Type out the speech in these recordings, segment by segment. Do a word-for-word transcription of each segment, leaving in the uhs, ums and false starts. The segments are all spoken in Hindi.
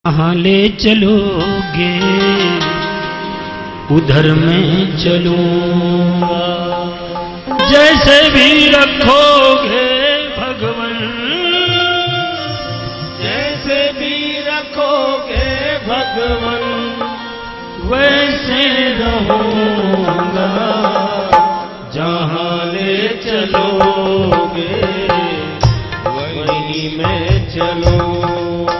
कहाँ ले चलोगे उधर मैं चलूंगा, जैसे भी रखोगे भगवन, जैसे भी रखोगे भगवन, वैसे रहूंगा। जहाँ ले चलोगे वहीं मैं चलूंगा,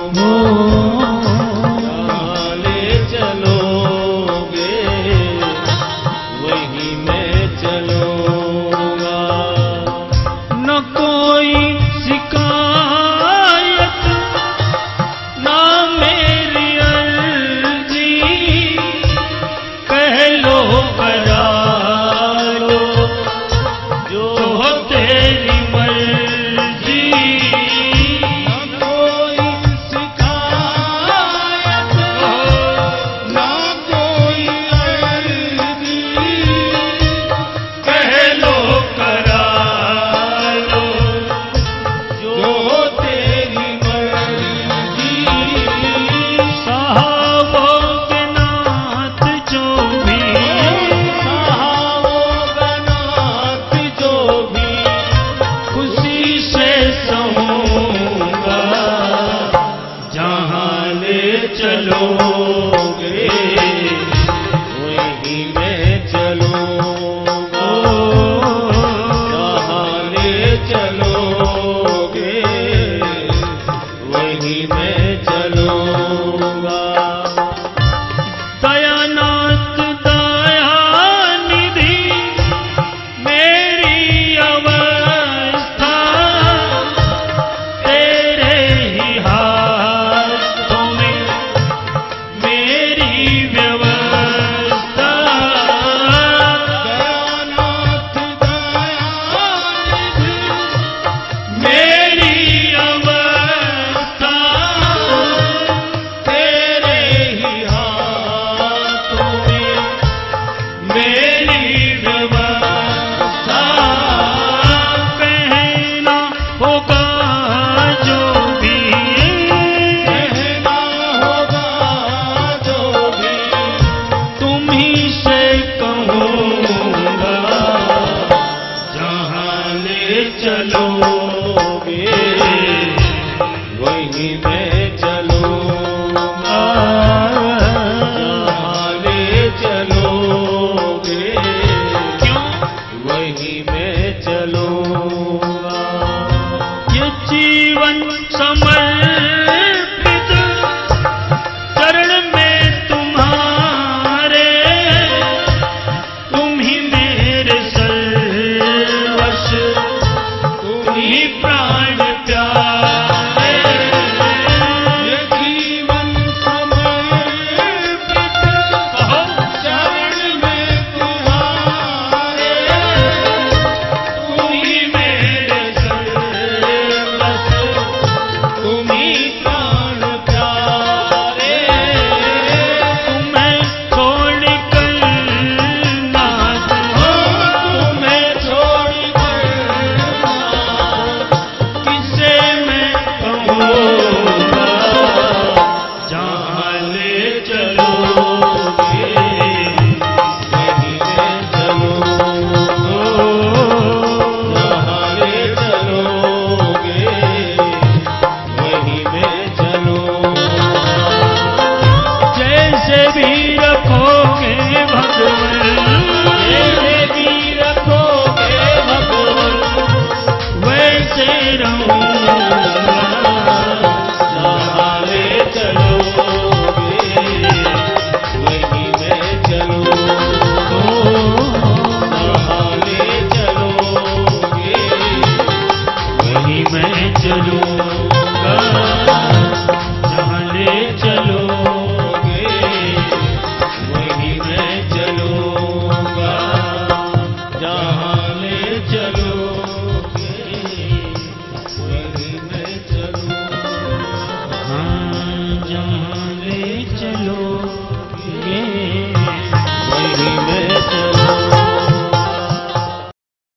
जहाँ ले चलोगे वहीं मैं चलूंगा। न कोई शिकायत ना मेरी अर्जी, कह लो करा लो जो तेरी मर्जी। न कोई शिकायत ना कोई अर्जी, कह लो करा लो जो तेरी मर्जी। साहबों नाथ जो भी, साहबों नाथ जो भी, खुशी से सहूंगा। जहाँ ले चलोगे वहीं मैं चलूंगा, जहाँ ले चलोगे वहीं मैं चलूंगा। दयानाथ दयानिधि मेरी अवस्था, तेरे ही हाथों में मेरी व्यवस्था। दयानाथ दयानिधि मेरी अवस्था, तेरे ही हाथों में मेरी व्यवस्था। कहना होगा जो भी, कहना होगा जो भी, तुम ही से कहूँगा। जहाँ ले चलोगे वहीं मैं चलूंगा, जहाँ ले चलोगे क्यों वहीं मैं चलूंगा। ये जीवन समर्पित चरण में तुम्हारे, तुम ही मेरे सर्वस्व, तुम ही प्राण प्यारे। ये जीवन समर्पित कहो चरण में तुम्हारे, तुम ही मेरे सर्वस्व, तुम ही प्राण प्यारे। तुम्हें छोड़कर नाथ, तुम्हें छोड़कर किसे मैं कहूँगा। जहाँ ले चलोगे वहीं मैं चलूंगा, जहाँ ले चलोगे वहीं मैं चलूंगा। जैसे भी रखोगे भगवन, जैसे भी रखोगे भगवन, वैसे रहूँगा। जहाँ ले चलोगे वहीं मैं चलूंगा, जहाँ ले चलोगे वहीं मैं चलूँगा।